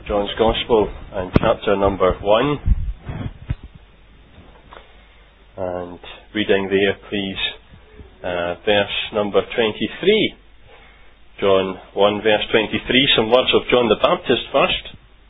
John's Gospel and chapter number 1. And reading there, please, verse number 23. John 1 verse 23, some words of John the Baptist first.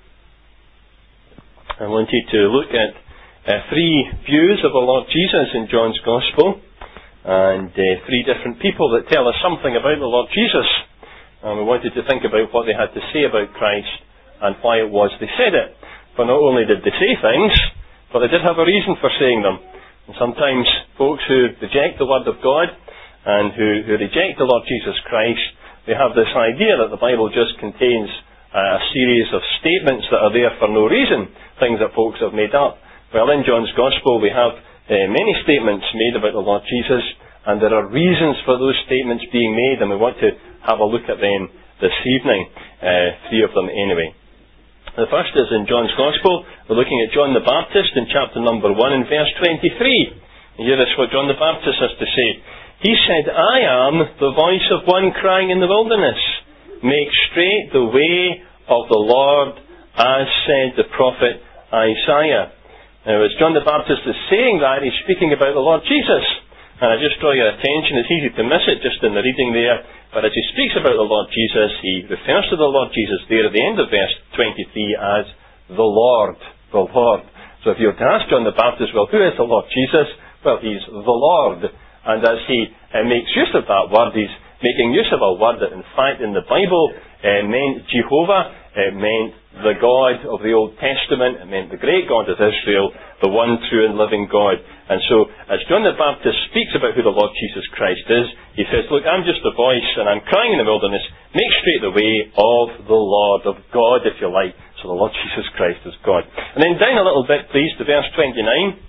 I wanted to look at three views of the Lord Jesus in John's Gospel, and three different people that tell us something about the Lord Jesus. And we wanted to think about what they had to say about Christ and why it was they said it. For not only did they say things, but they did have a reason for saying them. And sometimes folks who reject the Word of God and who reject the Lord Jesus Christ, they have this idea that the Bible just contains a series of statements that are there for no reason, things that folks have made up. Well, in John's Gospel we have many statements made about the Lord Jesus, and there are reasons for those statements being made, and we want to have a look at them this evening, three of them anyway. The first is in John's Gospel. We're looking at John the Baptist in chapter number 1 and verse 23. And here is what John the Baptist has to say. He said, "I am the voice of one crying in the wilderness, make straight the way of the Lord, as said the prophet Isaiah." Now, as John the Baptist is saying that, he's speaking about the Lord Jesus. And I just draw your attention, it's easy to miss it just in the reading there, but as he speaks about the Lord Jesus, he refers to the Lord Jesus there at the end of verse 23 as the Lord. The Lord. So if you were to ask John the Baptist, well, who is the Lord Jesus? Well, he's the Lord. And as he makes use of that word, he's making use of a word that in fact in the Bible meant Jehovah, it meant the God of the Old Testament, it meant the great God of Israel, the one true and living God. And so, as John the Baptist speaks about who the Lord Jesus Christ is, he says, look, I'm just a voice and I'm crying in the wilderness, make straight the way of the Lord, of God, if you like. So the Lord Jesus Christ is God. And then down a little bit, please, to verse 29.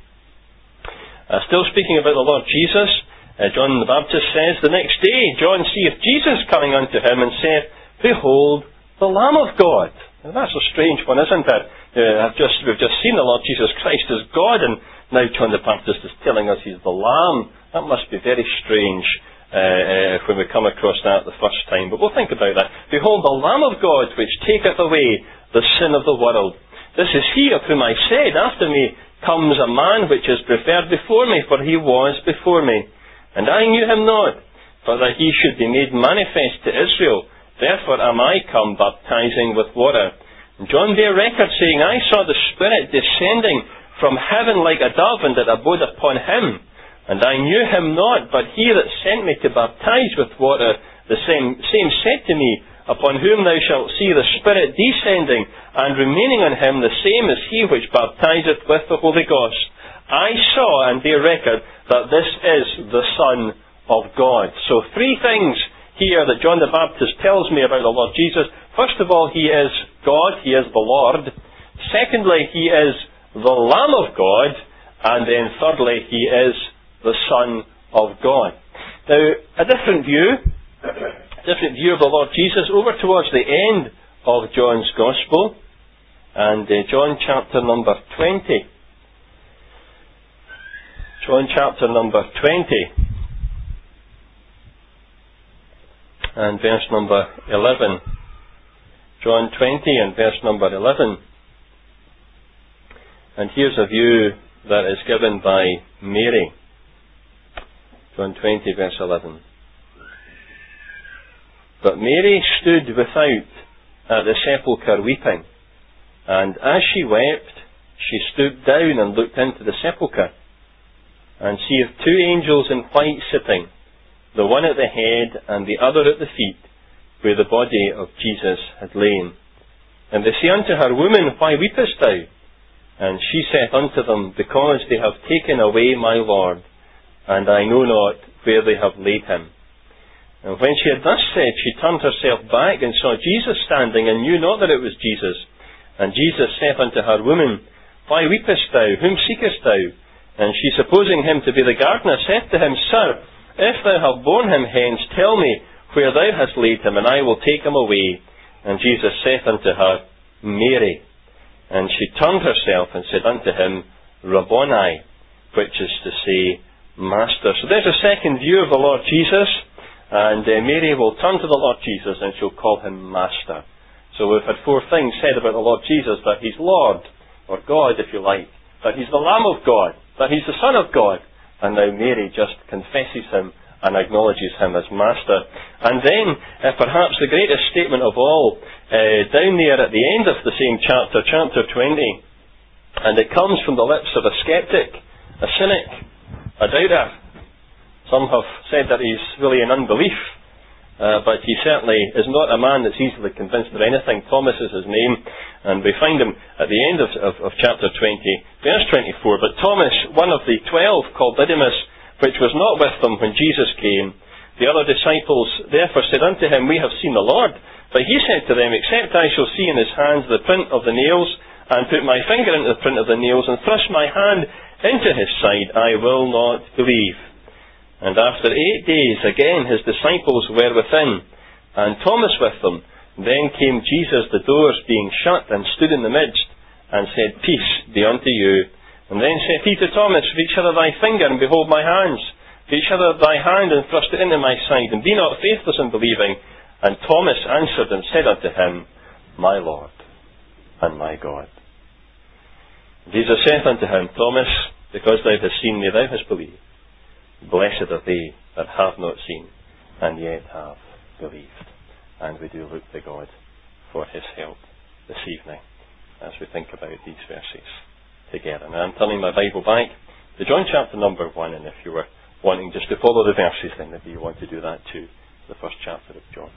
Still speaking about the Lord Jesus, John the Baptist says, "The next day John seeth Jesus coming unto him, and saith, Behold, the Lamb of God." Now that's a strange one, isn't it? We've just seen the Lord Jesus Christ as God, and now John the Baptist is telling us he's the Lamb. That must be very strange when we come across that the first time. But we'll think about that. "Behold, the Lamb of God, which taketh away the sin of the world. This is he of whom I said, After me comes a man which is preferred before me, for he was before me. And I knew him not, but that he should be made manifest to Israel. Therefore am I come baptizing with water. And John bare record, saying, I saw the Spirit descending from heaven like a dove, and it abode upon him. And I knew him not, but he that sent me to baptize with water, the same said to me, Upon whom thou shalt see the Spirit descending, and remaining on him, the same is he which baptizeth with the Holy Ghost. I saw and bear record that this is the Son of God." So three things here that John the Baptist tells me about the Lord Jesus. First of all, he is God, he is the Lord. Secondly, he is the Lamb of God. And then thirdly, he is the Son of God. Now, a different view of the Lord Jesus over towards the end of John's Gospel, and John chapter number 20. John chapter number 20 and verse number 11. John 20 and verse number 11. And here's a view that is given by Mary. John 20 verse 11. "But Mary stood without at the sepulchre weeping. And as she wept, she stooped down and looked into the sepulchre, and seeth two angels in white sitting, the one at the head and the other at the feet, where the body of Jesus had lain. And they say unto her, Woman, why weepest thou? And she saith unto them, Because they have taken away my Lord, and I know not where they have laid him. And when she had thus said, she turned herself back, and saw Jesus standing, and knew not that it was Jesus. And Jesus saith unto her, Woman, why weepest thou? Whom seekest thou? And she, supposing him to be the gardener, saith to him, Sir, if thou have borne him hence, tell me where thou hast laid him, and I will take him away. And Jesus saith unto her, Mary. And she turned herself and said unto him, Rabboni, which is to say, Master. So there's a second view of the Lord Jesus, and Mary will turn to the Lord Jesus and she'll call him Master. So we've had four things said about the Lord Jesus: that He's Lord, or God if you like, that He's the Lamb of God, that He's the Son of God, and now Mary just confesses Him and acknowledges Him as Master. And then, perhaps the greatest statement of all, down there at the end of the same chapter, chapter 20, and it comes from the lips of a skeptic, a cynic, a doubter. Some have said that he's really in unbelief, but he certainly is not a man that's easily convinced of anything. Thomas is his name, and we find him at the end of chapter 20, verse 24. But Thomas, one of the 12, called Didymus, which was not with them when Jesus came, the other disciples therefore said unto him, We have seen the Lord. But he said to them, Except I shall see in his hands the print of the nails, and put my finger into the print of the nails, and thrust my hand into his side, I will not believe. And after 8 days, again his disciples were within, and Thomas with them. Then came Jesus, the doors being shut, and stood in the midst, and said, Peace be unto you. And then said he to Thomas, Reach hither thy finger, and behold my hands. Reach hither thy hand, and thrust it into my side, and be not faithless in believing. And Thomas answered and said unto him, My Lord and my God. Jesus saith unto him, Thomas, because thou hast seen me, thou hast believed. Blessed are they that have not seen, and yet have believed. And we do look to God for His help this evening as we think about these verses together. Now I'm turning my Bible back to John chapter number 1, and if you were wanting just to follow the verses, then maybe you want to do that too, the first chapter of John.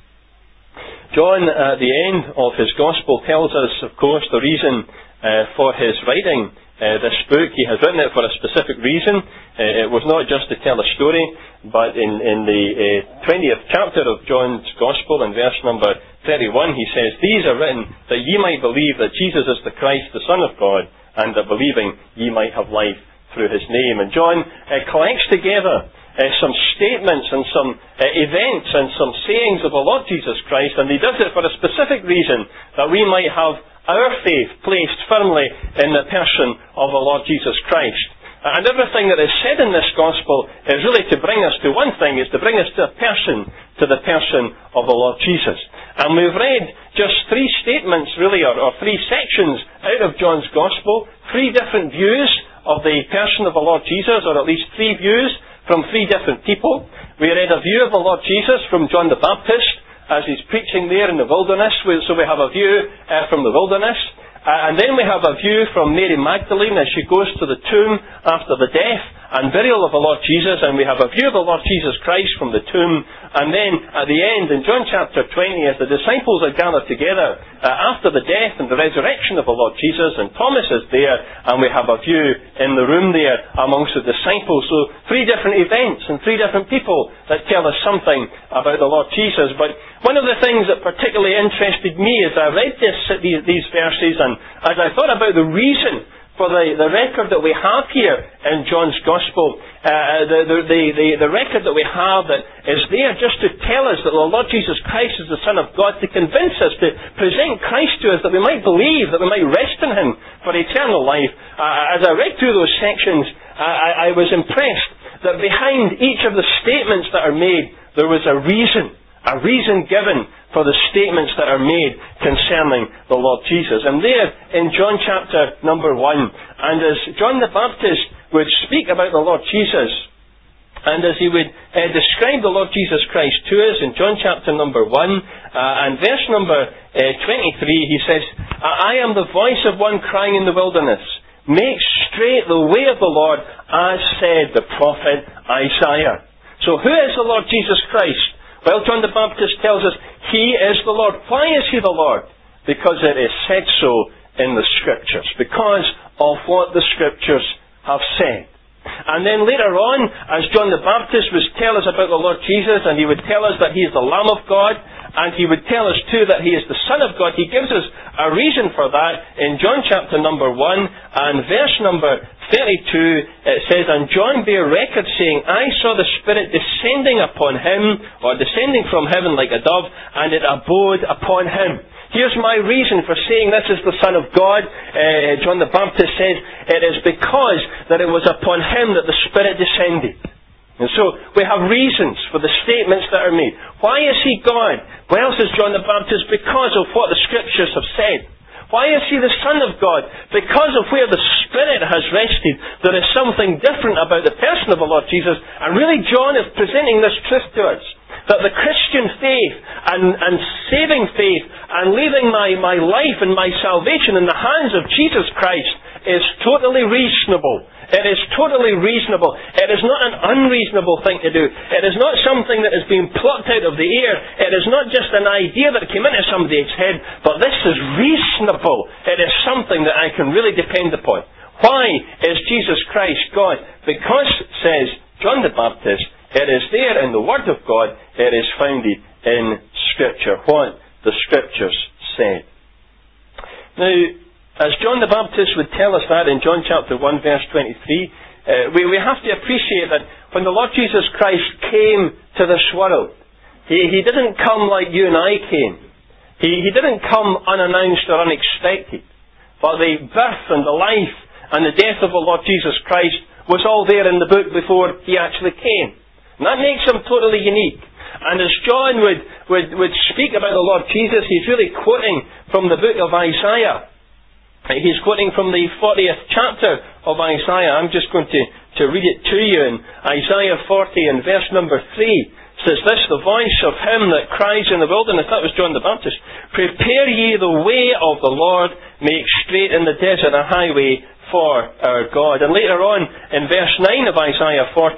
John, at the end of his Gospel, tells us, of course, the reason for his writing this book. He has written it for a specific reason. It was not just to tell a story, but in the 20th chapter of John's Gospel, in verse number 31, he says, These are written that ye might believe that Jesus is the Christ, the Son of God, and that believing ye might have life through His name. And John collects together some statements and some events and some sayings of the Lord Jesus Christ, and he does it for a specific reason, that we might have our faith placed firmly in the person of the Lord Jesus Christ. And everything that is said in this Gospel is really to bring us to one thing, is to bring us to the person of the Lord Jesus. And we've read just three statements really, or three sections out of John's Gospel, three different views of the person of the Lord Jesus, or at least three views from three different people. We read a view of the Lord Jesus from John the Baptist, as he's preaching there in the wilderness. So we have a view from the wilderness. And then we have a view from Mary Magdalene as she goes to the tomb after the death and burial of the Lord Jesus. And we have a view of the Lord Jesus Christ from the tomb. And then at the end, in John chapter 20, as the disciples are gathered together after the death and the resurrection of the Lord Jesus, and Thomas is there, and we have a view in the room there amongst the disciples. So three different events and three different people that tell us something about the Lord Jesus. But one of the things that particularly interested me as I read these verses, and as I thought about the reason for the record that we have here in John's Gospel, the record that we have that is there just to tell us that the Lord Jesus Christ is the Son of God, to convince us, to present Christ to us, that we might believe, that we might rest in Him for eternal life. As I read through those sections, I was impressed that behind each of the statements that are made, there was a reason given for the statements that are made concerning the Lord Jesus. And there in John chapter number 1, and as John the Baptist would speak about the Lord Jesus, and as he would describe the Lord Jesus Christ to us in John chapter number 1, and verse number 23, he says, I am the voice of one crying in the wilderness, make straight the way of the Lord, as said the prophet Isaiah. So who is the Lord Jesus Christ? Well, John the Baptist tells us He is the Lord. Why is He the Lord? Because it is said so in the Scriptures. Because of what the Scriptures have said. And then later on, as John the Baptist would tell us about the Lord Jesus, and he would tell us that He is the Lamb of God, and he would tell us too that He is the Son of God, he gives us a reason for that in John chapter number 1 and verse number 32. It says, And John bare record, saying, I saw the Spirit descending upon Him, or descending from heaven like a dove, and it abode upon Him. Here's my reason for saying this is the Son of God. John the Baptist says, it is because that it was upon Him that the Spirit descended. And so we have reasons for the statements that are made. Why is he God? Well, says John the Baptist, because of what the Scriptures have said. Why is he the Son of God? Because of where the Spirit has rested. There is something different about the person of the Lord Jesus. And really John is presenting this truth to us. That the Christian faith and saving faith and leaving my life and my salvation in the hands of Jesus Christ is totally reasonable. It is totally reasonable. It is not an unreasonable thing to do. It is not something that is being plucked out of the air. It is not just an idea that came into somebody's head, but this is reasonable. It is something that I can really depend upon. Why is Jesus Christ God? Because, says John the Baptist, it is there in the Word of God. It is founded in Scripture. What the Scriptures said. Now, as John the Baptist would tell us that in John chapter 1 verse 23, we have to appreciate that when the Lord Jesus Christ came to this world, He didn't come like you and I came. He didn't come unannounced or unexpected. But the birth and the life and the death of the Lord Jesus Christ was all there in the book before He actually came. And that makes Him totally unique. And as John would speak about the Lord Jesus, he's really quoting from the book of Isaiah. He's quoting from the 40th chapter of Isaiah. I'm just going to read it to you. In Isaiah 40 and verse number 3 says this, the voice of him that cries in the wilderness, that was John the Baptist, prepare ye the way of the Lord, make straight in the desert a highway for our God. And later on, in verse 9 of Isaiah 40,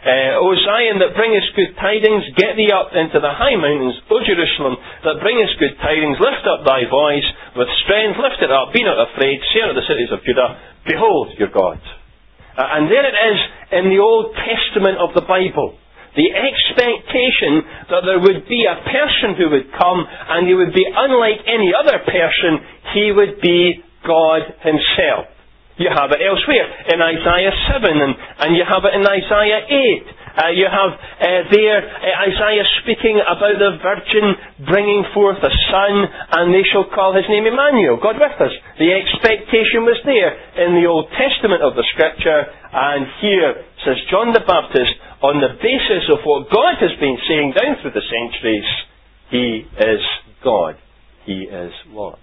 O Zion, that bringest good tidings, get thee up into the high mountains, O Jerusalem, that bringest good tidings, lift up thy voice, with strength lift it up, be not afraid, say unto the cities of Judah, behold your God. And there it is in the Old Testament of the Bible. The expectation that there would be a person who would come, and he would be unlike any other person, he would be God Himself. You have it elsewhere in Isaiah 7 and you have it in Isaiah 8. You have there Isaiah speaking about the virgin bringing forth a son, and they shall call his name Emmanuel, God with us. The expectation was there in the Old Testament of the Scripture, and here says John the Baptist, on the basis of what God has been saying down through the centuries, He is God. He is Lord.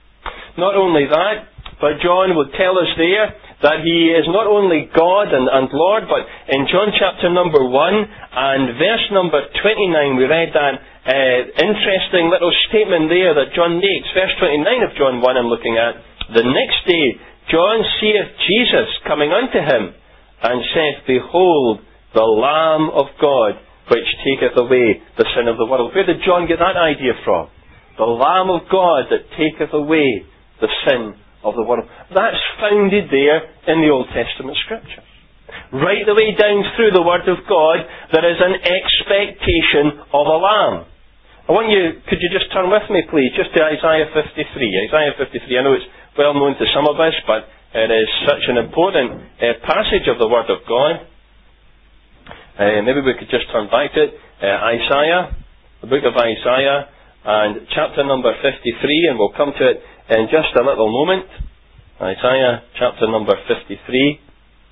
Not only that, but John will tell us there that He is not only God and Lord, but in John chapter number 1 and verse number 29 we read that interesting little statement there that John makes. Verse 29 of John 1 I'm looking at. The next day John seeth Jesus coming unto him, and saith, behold, the Lamb of God, which taketh away the sin of the world. Where did John get that idea from? The Lamb of God that taketh away the sin of the world. That's founded there in the Old Testament Scriptures. Right the way down through the Word of God, there is an expectation of a Lamb. Could you just turn with me please, just to Isaiah 53. Isaiah 53, I know it's well known to some of us, but it is such an important passage of the Word of God. Maybe we could just turn back to it. Isaiah, the book of Isaiah, and chapter number 53, and we'll come to it in just a little moment. Isaiah chapter number 53.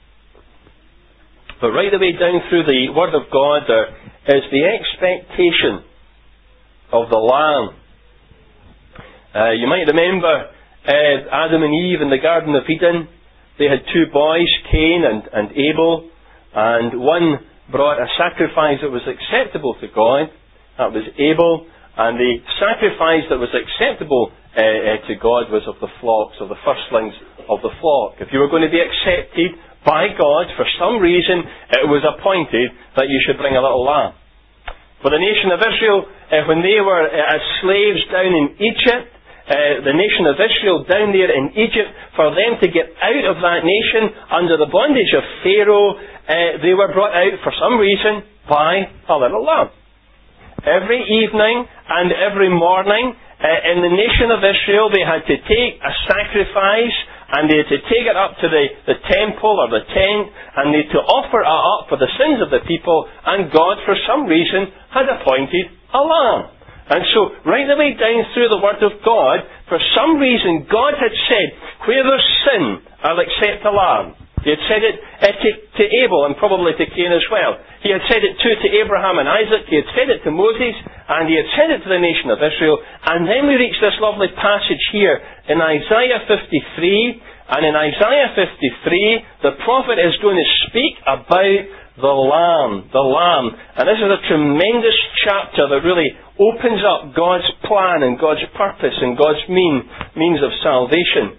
But right the way down through the Word of God there is the expectation of the Lamb. You might remember Adam and Eve in the Garden of Eden. They had two boys, Cain and Abel, and one brought a sacrifice that was acceptable to God. That was Abel. And the sacrifice that was acceptable to God was of the flocks, of the firstlings of the flock. If you were going to be accepted by God, for some reason, it was appointed that you should bring a little lamb. For the nation of Israel, when they were as slaves down in Egypt, the nation of Israel down there in Egypt, for them to get out of that nation under the bondage of Pharaoh, they were brought out for some reason by a little lamb. Every evening and every morning in the nation of Israel, they had to take a sacrifice, and they had to take it up to the temple or the tent, and they had to offer it up for the sins of the people, and God for some reason had appointed a lamb. And so, right the way down through the Word of God, for some reason God had said, where there's sin, I'll accept a lamb. He had said it to Abel and probably to Cain as well. He had said it to Abraham and Isaac. He had said it to Moses, and he had said it to the nation of Israel. And then we reach this lovely passage here in Isaiah 53. And in Isaiah 53, the prophet is going to speak about the Lamb. The Lamb. And this is a tremendous chapter that really opens up God's plan and God's purpose and God's means of salvation.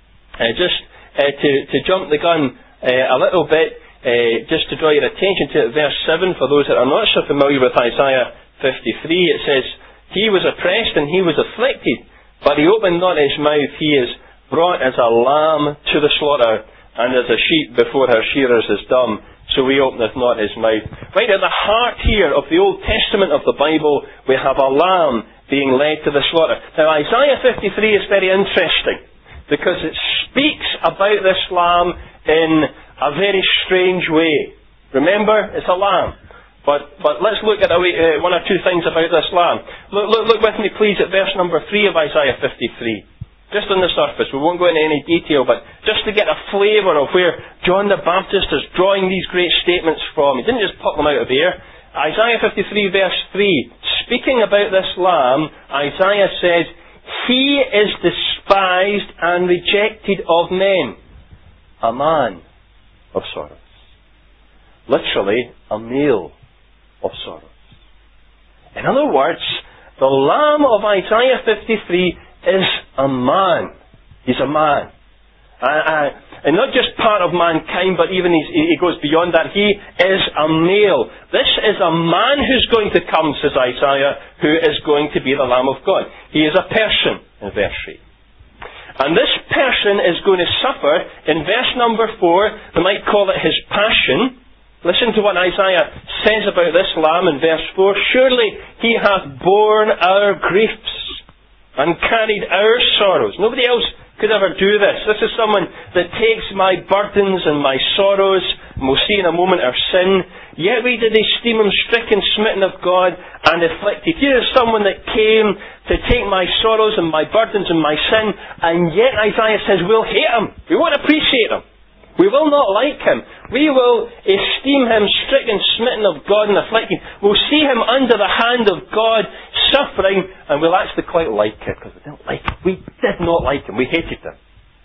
To jump the gun a little bit, just to draw your attention to it, verse 7, for those that are not so familiar with Isaiah 53, it says, He was oppressed and He was afflicted, but He opened not His mouth. He is brought as a lamb to the slaughter, and as a sheep before her shearers is dumb, so He openeth not His mouth. Right at the heart here of the Old Testament of the Bible, we have a lamb being led to the slaughter. Now Isaiah 53 is very interesting, because it speaks about this lamb in a very strange way. Remember, it's a lamb. But let's look at one or two things about this lamb. Look with me please at verse number 3 of Isaiah 53. Just on the surface, we won't go into any detail, but just to get a flavour of where John the Baptist is drawing these great statements from. He didn't just pluck them out of the air. Isaiah 53 verse 3, speaking about this lamb, Isaiah says, He is despised and rejected of men, a man of sorrows. Literally, a male of sorrows. In other words, the Lamb of Isaiah 53 is a man. He's a man. And not just part of mankind, but even he goes beyond that. He is a male. This is a man who's going to come, says Isaiah, who is going to be the Lamb of God. He is a person, in verse 3. And this person is going to suffer, in verse number 4, we might call it his passion. Listen to what Isaiah says about this Lamb in verse 4. Surely He hath borne our griefs and carried our sorrows. Nobody else could ever do this. This is someone that takes my burdens and my sorrows, and we'll see in a moment our sin. Yet we did esteem Him stricken, smitten of God, and afflicted. Here is someone that came to take my sorrows and my burdens and my sin, and yet Isaiah says we'll hate Him. We won't appreciate Him. We will not like Him. We will esteem Him stricken, smitten of God, and afflicted. We'll see Him under the hand of God, suffering, and we'll actually quite like it, because we didn't like Him. We did not like Him. We hated Him.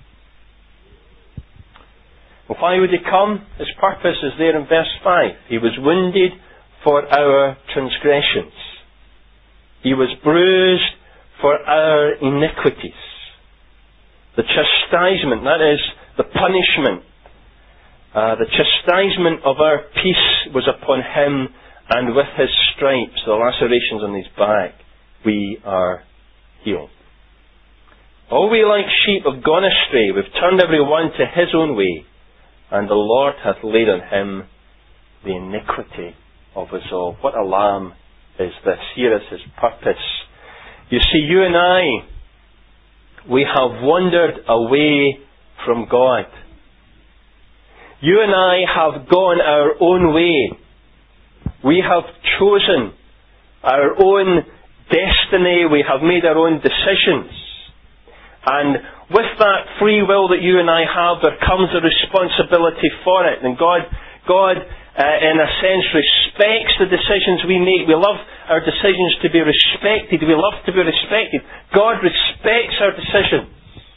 Well, why would He come? His purpose is there in verse 5. He was wounded for our transgressions. He was bruised for our iniquities. The chastisement, that is, the punishment, the chastisement of our peace was upon Him, and with His stripes, the lacerations on His back, we are healed. All we like sheep have gone astray. We've turned every one to his own way, and the Lord hath laid on Him the iniquity of us all. What a lamb is this. Here is His purpose. You see, you and I, we have wandered away from God. You and I have gone our own way. We have chosen our own destiny. We have made our own decisions. And with that free will that you and I have, there comes a responsibility for it. And God, in a sense, respects the decisions we make. We love our decisions to be respected. We love to be respected. God respects our decisions.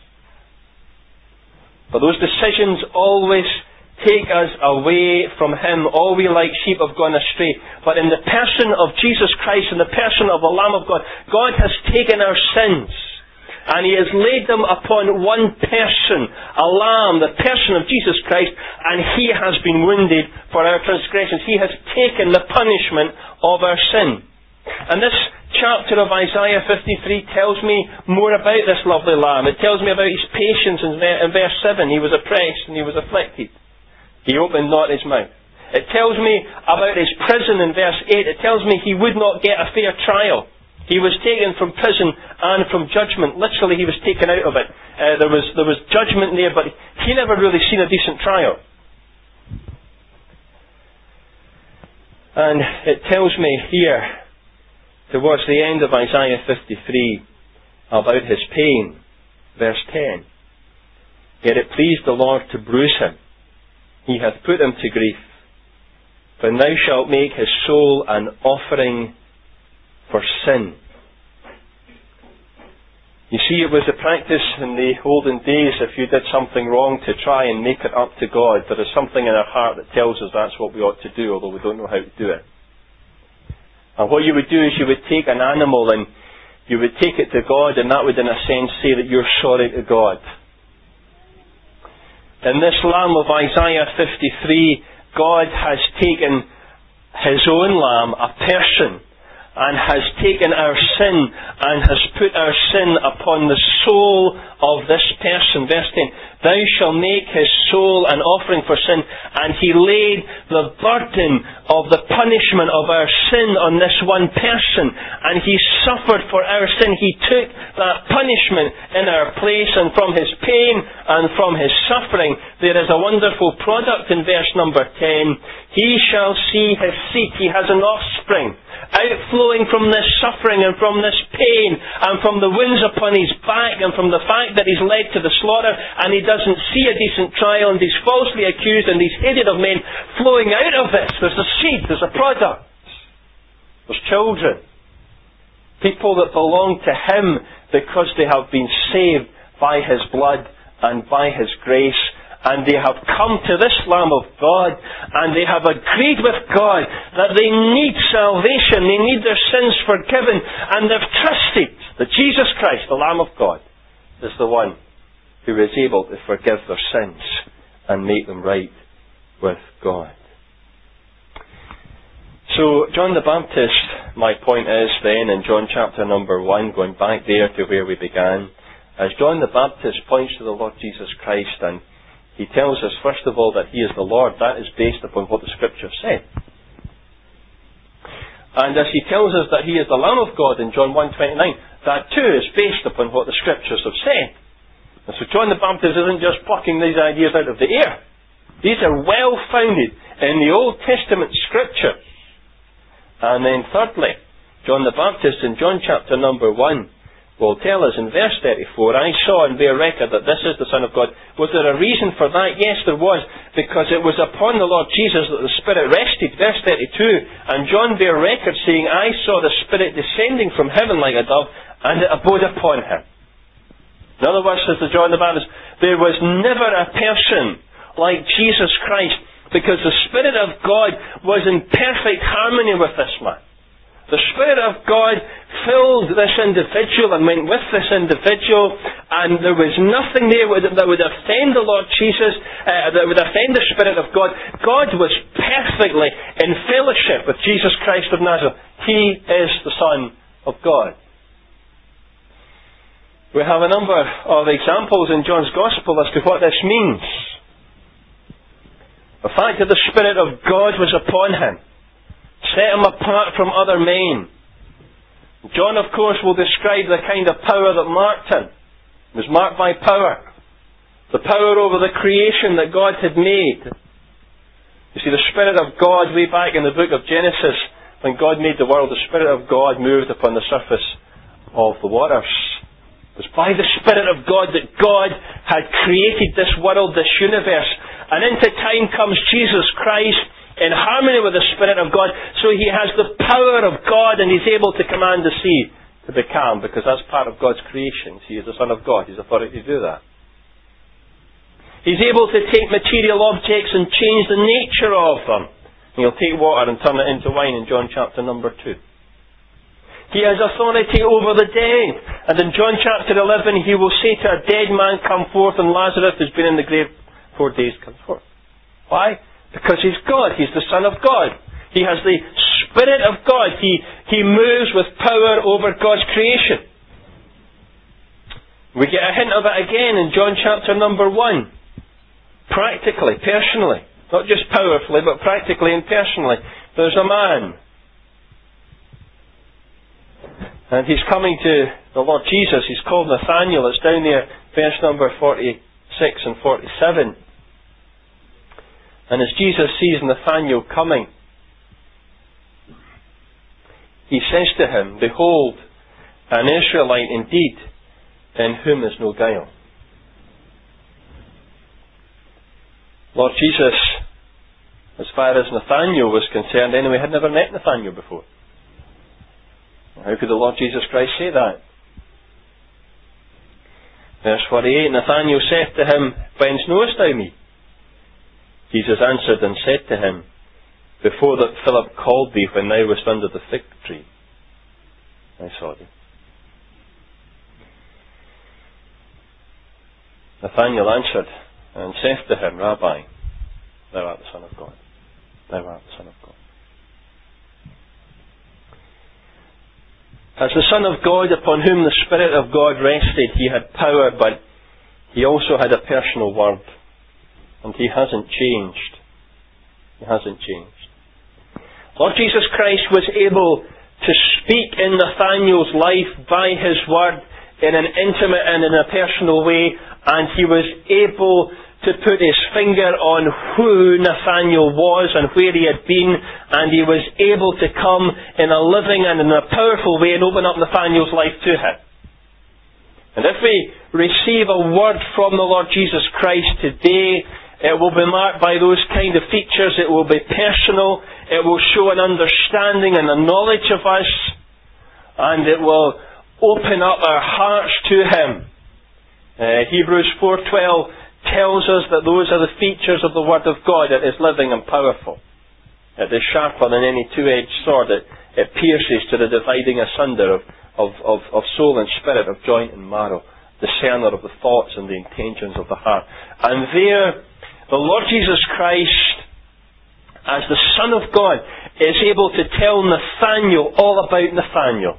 But those decisions always take us away from Him. All we like sheep have gone astray. But in the person of Jesus Christ, in the person of the Lamb of God, God has taken our sins and He has laid them upon one person, a lamb, the person of Jesus Christ, and He has been wounded for our transgressions. He has taken the punishment of our sin. And this chapter of Isaiah 53 tells me more about this lovely lamb. It tells me about His patience in verse 7. He was oppressed and He was afflicted. He opened not His mouth. It tells me about His prison in verse 8. It tells me He would not get a fair trial. He was taken from prison and from judgment. Literally, He was taken out of it. There was judgment there, but He never really seen a decent trial. And it tells me here, towards the end of Isaiah 53, about His pain. Verse 10. Yet it pleased the Lord to bruise Him. he hath put him to grief. For thou shalt make his soul an offering for sin. You see, it was a practice in the olden days, if you did something wrong, to try and make it up to God. There is something in our heart that tells us that's what we ought to do, although we don't know how to do it. And what you would do is you would take an animal and you would take it to God, and that would in a sense say that you're sorry to God. In this lamb of Isaiah 53, God has taken his own lamb, a person, and has taken our sin and has put our sin upon the soul of this person. Verse 10, thou shalt make his soul an offering for sin, and he laid the burden of the punishment of our sin on this one person, and he suffered for our sin. He took that punishment in our place, and from his pain and from his suffering there is a wonderful product in verse number 10. He shall see his seed. He has an offspring outflowing from this suffering and from this pain and from the wounds upon his back and from the fact that he's led to the slaughter and he doesn't see a decent trial and he's falsely accused and he's hated of men. Flowing out of this, there's a seed, there's a product, there's children, people that belong to him because they have been saved by his blood and by his grace. And they have come to this Lamb of God, and they have agreed with God that they need salvation, they need their sins forgiven, and they've trusted that Jesus Christ, the Lamb of God, is the one who is able to forgive their sins and make them right with God. So, John the Baptist, my point is then, in John chapter number 1, going back there to where we began, as John the Baptist points to the Lord Jesus Christ, and he tells us, first of all, that he is the Lord. That is based upon what the Scripture said. And as he tells us that he is the Lamb of God in John 1:29, that too is based upon what the Scriptures have said. And so John the Baptist isn't just plucking these ideas out of the air. These are well founded in the Old Testament Scripture. And then thirdly, John the Baptist in John chapter number 1 will tell us in verse 34, I saw and bear record that this is the Son of God. Was there a reason for that? Yes, there was. Because it was upon the Lord Jesus that the Spirit rested. Verse 32, and John bear record saying, I saw the Spirit descending from heaven like a dove, and it abode upon him. In other words, says the John the Baptist, there was never a person like Jesus Christ, because the Spirit of God was in perfect harmony with this man. The Spirit of God filled this individual and went with this individual, and there was nothing there that would offend the Lord Jesus, that would offend the Spirit of God. God was perfectly in fellowship with Jesus Christ of Nazareth. He is the Son of God. We have a number of examples in John's Gospel as to what this means. The fact that the Spirit of God was upon him set him apart from other men. John, of course, will describe the kind of power that marked him. He was marked by power. The power over the creation that God had made. You see, the Spirit of God, way back in the book of Genesis, when God made the world, the Spirit of God moved upon the surface of the waters. It was by the Spirit of God that God had created this world, this universe. And into time comes Jesus Christ, in harmony with the Spirit of God, so he has the power of God and he's able to command the sea to be calm, because that's part of God's creation. He is the Son of God. He's authority to do that. He's able to take material objects and change the nature of them. And he'll take water and turn it into wine in John chapter number 2. He has authority over the dead. And in John chapter 11 he will say to a dead man, come forth, and Lazarus who's been in the grave 4 days comes forth. Why? Because he's God. He's the Son of God. He has the Spirit of God. He moves with power over God's creation. We get a hint of it again in John chapter number 1. Practically, personally. Not just powerfully, but practically and personally. There's a man. And he's coming to the Lord Jesus. He's called Nathanael. It's down there, verse number 46 and 47. And as Jesus sees Nathanael coming, he says to him, behold, an Israelite indeed, in whom is no guile. Lord Jesus As far as Nathanael was concerned, anyway, had never met Nathanael before. How could the Lord Jesus Christ say that? Verse 48, Nathanael said to him, Whence knowest thou me? Jesus answered and said to him, Before that Philip called thee when thou wast under the fig tree, I saw thee. Nathanael answered and said to him, Rabbi, thou art the Son of God. Thou art the Son of God. As the Son of God upon whom the Spirit of God rested, he had power, but he also had a personal word. And he hasn't changed. He hasn't changed. Lord Jesus Christ was able to speak in Nathanael's life by his word in an intimate and in a personal way, and he was able to put his finger on who Nathanael was and where he had been, and he was able to come in a living and in a powerful way and open up Nathanael's life to him. And if we receive a word from the Lord Jesus Christ today, it will be marked by those kind of features. It will be personal. It will show an understanding and a knowledge of us, and it will open up our hearts to Him. Hebrews 4:12 tells us that those are the features of the Word of God. It is living and powerful. It is sharper than any two-edged sword. It pierces to the dividing asunder of soul and spirit, of joint and marrow, discerner of the thoughts and the intentions of the heart. And there, the Lord Jesus Christ, as the Son of God, is able to tell Nathanael all about Nathanael.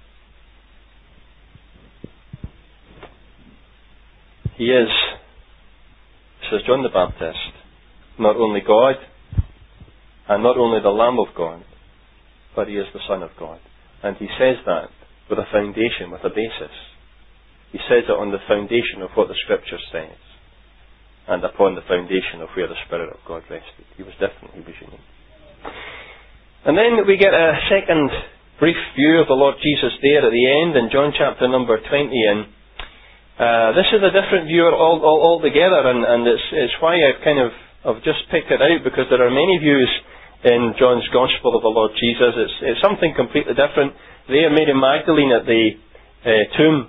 He is, says John the Baptist, not only God, and not only the Lamb of God, but He is the Son of God. And He says that with a foundation, with a basis. He says it on the foundation of what the Scripture says, and upon the foundation of where the Spirit of God rested. He was different, He was unique. And then we get a second brief view of the Lord Jesus there at the end in John chapter number 20, and this is a different view altogether, and it's why I've just picked it out, because there are many views in John's Gospel of the Lord Jesus. It's something completely different. There, Mary Magdalene at the tomb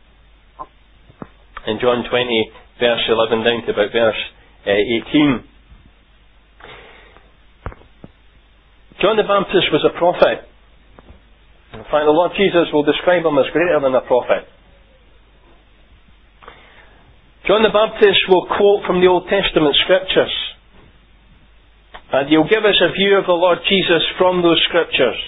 in John 20, verse 11 down to about verse 18. John the Baptist was a prophet. In fact, the Lord Jesus will describe him as greater than a prophet. John the Baptist will quote from the Old Testament Scriptures, and he'll give us a view of the Lord Jesus from those Scriptures.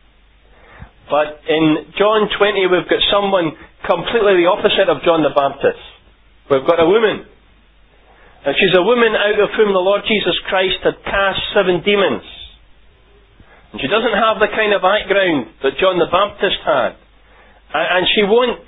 But in John 20 we've got someone completely the opposite of John the Baptist. We've got a woman. And she's a woman out of whom the Lord Jesus Christ had cast 7 demons. And she doesn't have the kind of background that John the Baptist had. And she won't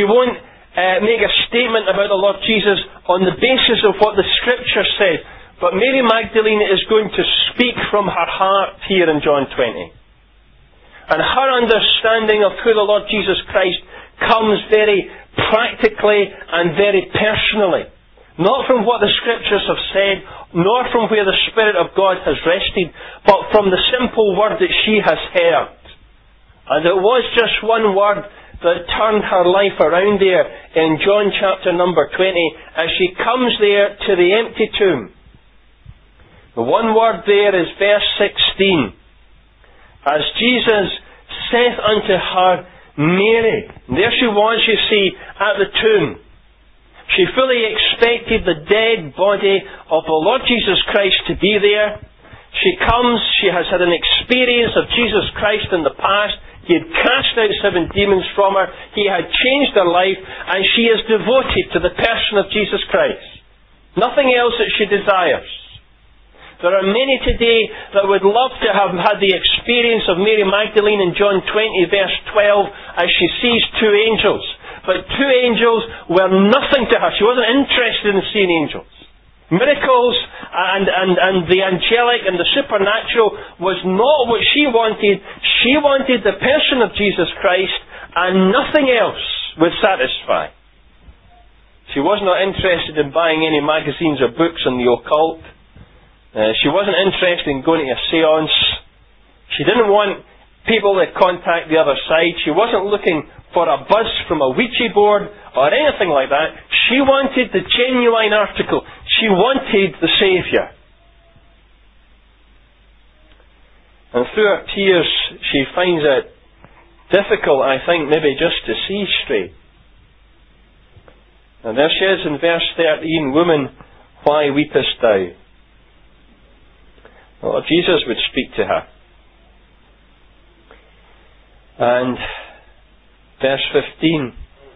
make a statement about the Lord Jesus on the basis of what the Scripture says. But Mary Magdalene is going to speak from her heart here in John 20. And her understanding of who the Lord Jesus Christ comes very practically and very personally. Not from what the Scriptures have said, nor from where the Spirit of God has rested, but from the simple word that she has heard. And it was just one word that turned her life around there in John chapter number 20, as she comes there to the empty tomb. The one word there is verse 16. As Jesus saith unto her, Mary. And there she was, you see, at the tomb. She fully expected the dead body of the Lord Jesus Christ to be there. She comes, she has had an experience of Jesus Christ in the past. He had cast out 7 demons from her. He had changed her life, and she is devoted to the person of Jesus Christ. Nothing else that she desires. There are many today that would love to have had the experience of Mary Magdalene in John 20 verse 12 as she sees 2 angels. But 2 angels were nothing to her. She wasn't interested in seeing angels. Miracles and the angelic and the supernatural was not what she wanted. She wanted the person of Jesus Christ, and nothing else would satisfy. She was not interested in buying any magazines or books on the occult. She wasn't interested in going to a seance. She didn't want people to contact the other side. She wasn't looking for a buzz from a Ouija board or anything like that. She wanted the genuine article. She wanted the Saviour. And through her tears, she finds it difficult, I think, maybe just to see straight. And there she is in verse 13, "Woman, why weepest thou?" Well, Jesus would speak to her. And verse 15,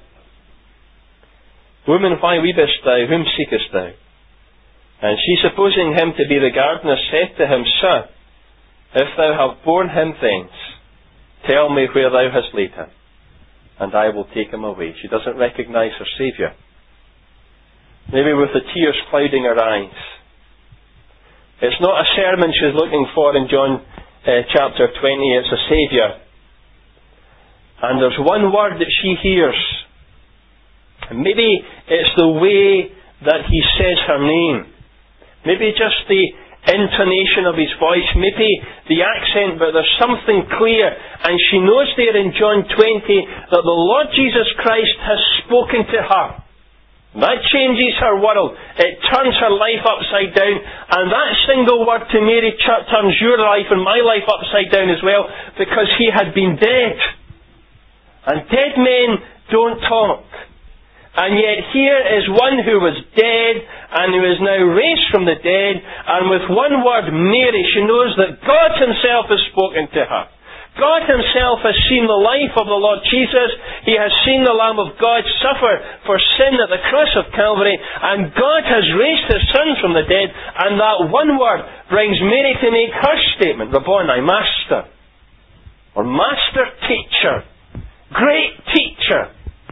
"Woman, why weepest thou? Whom seekest thou?" And she, supposing him to be the gardener, said to him, "Sir, if thou have borne him thence, tell me where thou hast laid him, and I will take him away." She doesn't recognise her Saviour. Maybe with the tears clouding her eyes. It's not a sermon she's looking for in John chapter 20, it's a Saviour. And there's one word that she hears. And maybe it's the way that he says her name. Maybe just the intonation of his voice. Maybe the accent, but there's something clear. And she knows there in John 20 that the Lord Jesus Christ has spoken to her. That changes her world. It turns her life upside down. And that single word to Mary turns your life and my life upside down as well, because he had been dead. And dead men don't talk. And yet here is one who was dead and who is now raised from the dead. And with one word, Mary, she knows that God himself has spoken to her. God himself has seen the life of the Lord Jesus. He has seen the Lamb of God suffer for sin at the cross of Calvary. And God has raised his Son from the dead. And that one word brings Mary to make her statement, Rabboni, Master. Or Master Teacher. Great Teacher.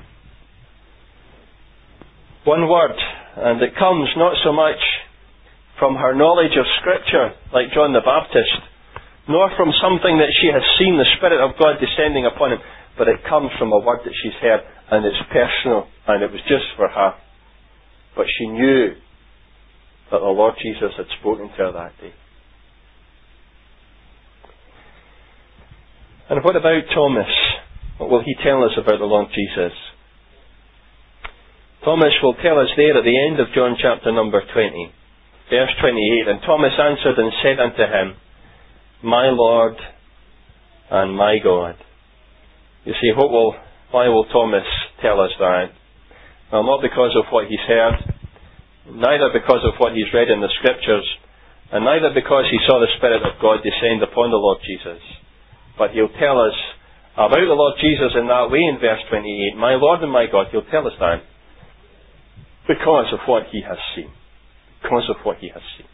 One word. And it comes not so much from her knowledge of Scripture, like John the Baptist, nor from something that she has seen the Spirit of God descending upon him, but it comes from a word that she's heard, and it's personal, and it was just for her. But she knew that the Lord Jesus had spoken to her that day. And what about Thomas? What will he tell us about the Lord Jesus? Thomas will tell us there at the end of John chapter number 20, verse 28, "And Thomas answered and said unto him, My Lord and my God." You see, why will Thomas tell us that? Well, not because of what he's heard, neither because of what he's read in the Scriptures, and neither because he saw the Spirit of God descend upon the Lord Jesus. But he'll tell us about the Lord Jesus in that way in verse 28. "My Lord and my God," he'll tell us that because of what he has seen. Because of what he has seen.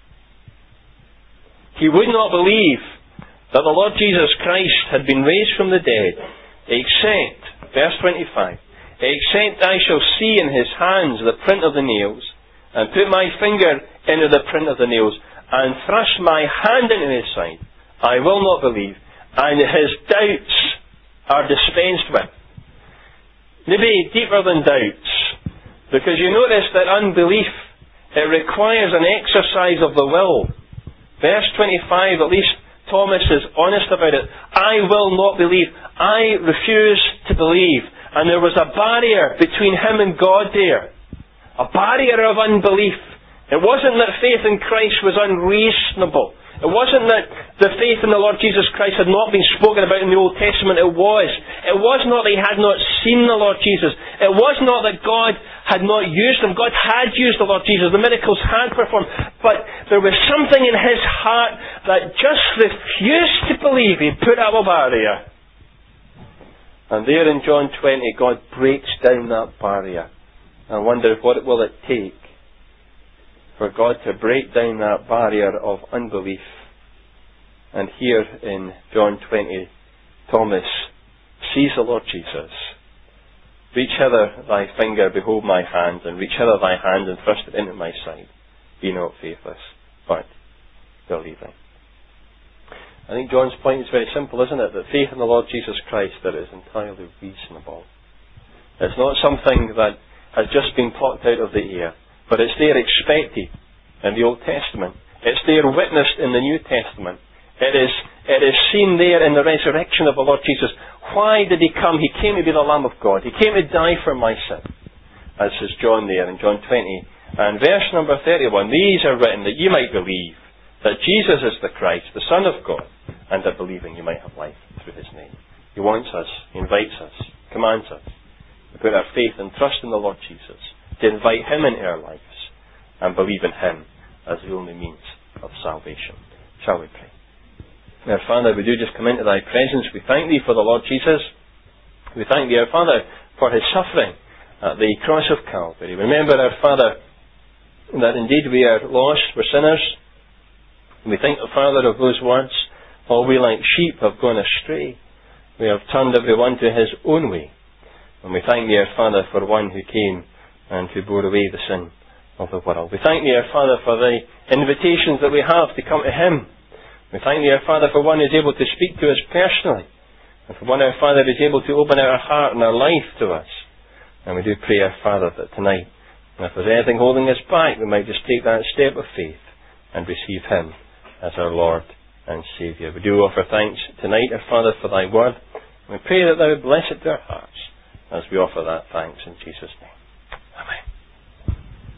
He would not believe that the Lord Jesus Christ had been raised from the dead, except, verse 25, "Except I shall see in his hands the print of the nails, and put my finger into the print of the nails, and thrust my hand into his side, I will not believe." And his doubts are dispensed with. Maybe deeper than doubts, because you notice that unbelief, it requires an exercise of the will. Verse 25, at least Thomas is honest about it. "I will not believe. I refuse to believe." And there was a barrier between him and God there. A barrier of unbelief. It wasn't that faith in Christ was unreasonable. It wasn't that the faith in the Lord Jesus Christ had not been spoken about in the Old Testament. It was. It was not that he had not seen the Lord Jesus. It was not that God had not used him. God had used the Lord Jesus. The miracles had performed. But there was something in his heart that just refused to believe. He put up a barrier. And there in John 20, God breaks down that barrier. I wonder what will it take for God to break down that barrier of unbelief. And here in John 20, Thomas sees the Lord Jesus. "Reach hither thy finger, behold my hand, and reach hither thy hand, and thrust it into my side. Be not faithless, but believing." I think John's point is very simple, isn't it? That faith in the Lord Jesus Christ, that is entirely reasonable. It's not something that has just been plucked out of the air, but it's there expected in the Old Testament. It's there witnessed in the New Testament. It is seen there in the resurrection of the Lord Jesus. Why did He come? He came to be the Lamb of God. He came to die for my sin. As says John there in John 20. And verse number 31, these are written that you might believe that Jesus is the Christ, the Son of God, and that believing you might have life through His name. He wants us, He invites us, commands us to put our faith and trust in the Lord Jesus, to invite Him into our lives, and believe in Him as the only means of salvation. Shall we pray? Our Father, we do just come into Thy presence. We thank Thee for the Lord Jesus. We thank Thee, our Father, for His suffering at the cross of Calvary. Remember, our Father, that indeed we are lost, we're sinners. We think, Father, of those words, all we like sheep have gone astray. We have turned every one to his own way. And we thank Thee, our Father, for one who came and who bore away the sin of the world. We thank Thee, our Father, for the invitations that we have to come to Him. We thank Thee, our Father, for one who is able to speak to us personally. And for one, our Father, who is able to open our heart and our life to us. And we do pray, our Father, that tonight, if there's anything holding us back, we might just take that step of faith and receive Him as our Lord and Saviour. We do offer thanks tonight, our Father, for Thy word. We pray that Thou would bless it to our hearts as we offer that thanks in Jesus' name.